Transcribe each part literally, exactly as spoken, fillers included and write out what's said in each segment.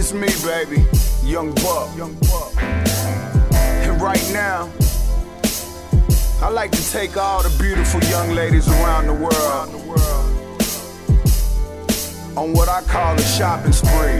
It's me, baby, Young Buck. Young Buck. And right now, I like to take all the beautiful young ladies around the world on what I call a shopping spree.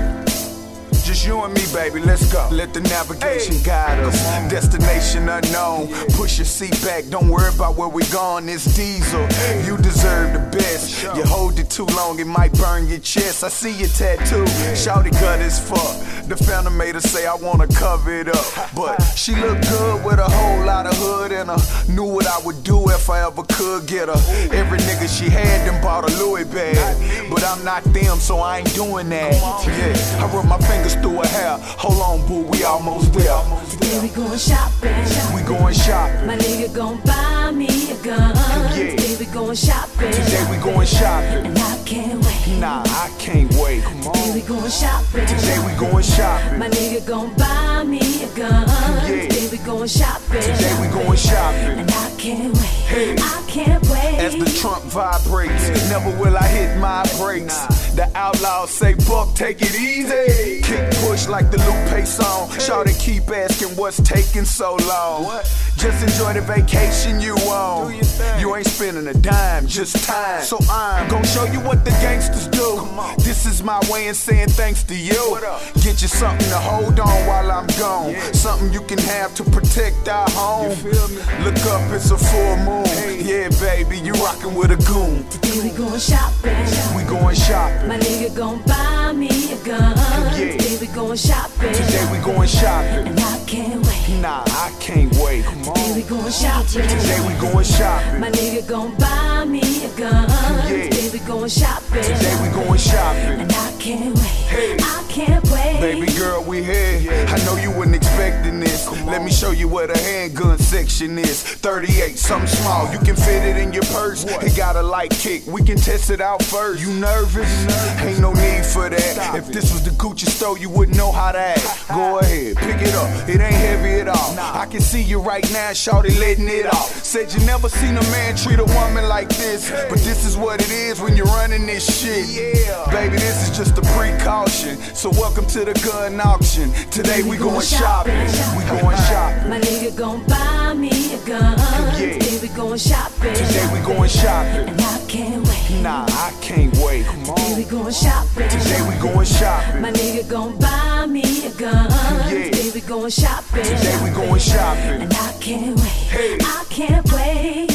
Just you and me, baby, let's go. Let the navigation hey. guide us. Destination unknown. Push your seat back, don't worry about where we going. It's diesel, you deserve the best. You hold it too long, it might burn your chest. I see your tattoo, shawty gut as fuck. The phantom made her say I wanna cover it up, but she look good with a whole lot of hood in her. Knew what I would do if I ever could get her. Every nigga she had done bought a Louis bag, but I'm not them, so I ain't doing that. Yeah, I rub my fingers through her hair. Hold on, boo, we almost there. Today we going shopping. We going shopping. My nigga gon' buy me a gun. Yeah. Today we going shopping. Today we going shopping. And I can't wait. Nah, I can't wait. Come on. Today we going shopping. Today we going shopping. My nigga gon' buy me a gun. Yeah. Today we going shopping. Today we going shopping. And I can't wait. Hey. I can't wait. As the trunk vibrates, never will I hit my brakes. The outlaws say, Buck, take it easy. Kick push like the Lupe song. Shawty keep asking what's taking so long. Just enjoy the vacation you on. You ain't spending a dime, just time. So I'm gonna show you what the gangsters do. This is my way of saying thanks to you. Get you something to hold on while I'm gone. Something you can have to protect our home. Look up, it's a full moon. Yeah, baby, you rockin' with a goon. Today we going shopping. We going shopping. My nigga gon' buy me a gun. Yeah. Today we going shopping. Today we going shopping. And I can't wait. Nah, I can't wait. Come on. Today we going shopping. Today we going shopping. My nigga gon' buy me a gun. Yeah. Today we going shopping. Today we going shopping. And I can't wait. Hey. I can't wait. Baby girl, we here. I know you wasn't expecting this. Let me show you where the handgun section is. thirty-eight, something small. You can fit it in your purse. It got a light kick. We can test it out first. You nervous? Ain't no need for that. If this was the Gucci store, you wouldn't know how to act. Go ahead, pick it up. It ain't heavy at all. I can see you right now, shawty letting it off. Said you never seen a man treat a woman like this, but this is what it is when you're running this shit. Baby, this is just a precaution. So welcome to the gun auction. Today we going shopping. We going shopping. My nigga gon' buy me a gun. Yeah. Today we going shopping. Today we going shopping. And I can't wait. Nah, I can't wait. Come on. Today we going shopping. Today we going shopping. My nigga gon' buy me a gun. Yeah. Today we going shopping. Today we going shopping. And I can't wait. Hey. I can't wait.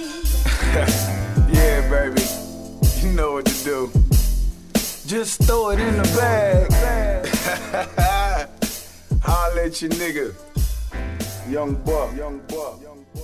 Yeah, baby. You know what to do. Just throw it in the bag. Holla at your nigga. Young Buck. Young Buck. Young Buck.